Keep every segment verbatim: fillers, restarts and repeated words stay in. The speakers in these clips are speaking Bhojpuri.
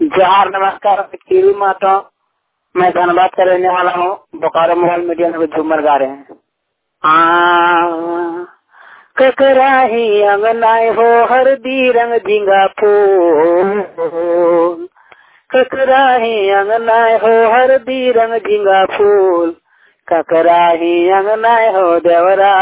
जोहार, नमस्कार। कीवी माता, मैं धन्यवाद कर रहने वाला हूँ। बोकारो मोबाइल मीडिया में झूमर गा रहे हैं। आ ककराही अंगनाए हो हरदी रंग झिंगा फूल, ककराही अंगनाए हो हरदी रंग झिंगा फूल, ककराही अंगनाए हो देवरा,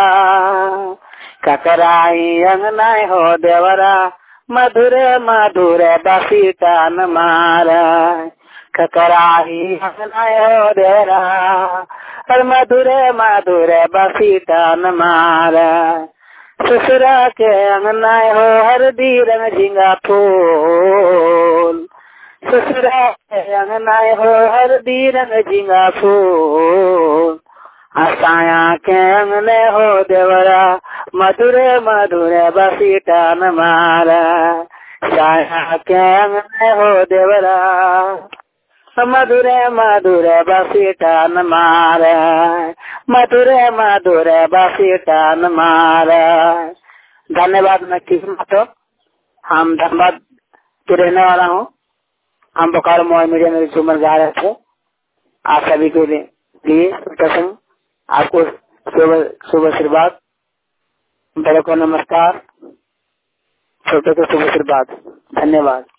ककराही अंगनाए हो देवरा, मधुर मधुर बासी टान मारा, ककराही अंगनाए हो देवरा, और मधुर मधुर बासी टान मारा, ससुरा के अंगनाए हो हरदी रंग झिंगा फूल, ससुरा के अंगनाए हो हरदी रंग झिंगा फूल, आसाया के अंगने हो देवरा, मधुर मधुर बासी टान मारा, साया के अंगने हो देवरा, मधुर मधुर बासी टान मारा, मधुर मधुर बासी टान मारा। धन्यवाद। मैं किस्मत हम धनबाद के रहने वाला हूँ। हम बोकारो मोबाइल मीडिया में झूमर गा रहे थे। आप सभी के लिए प्रसंग, आपको शुभ शुभ आशीर्वाद, बड़े को नमस्कार, छोटे को शुभ आशीर्वाद। धन्यवाद।